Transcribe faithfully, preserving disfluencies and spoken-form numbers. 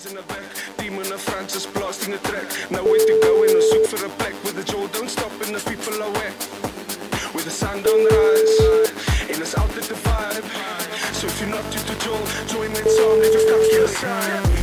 Cars in the back, Demon of Francis blasting the track. Nowhere to go and I soek for a plek where the jaw don't stop and the people are wet. Where the sun don't rise and it's out at the vibe. So if you're not due to jaw, join that song, leave your cup to the side.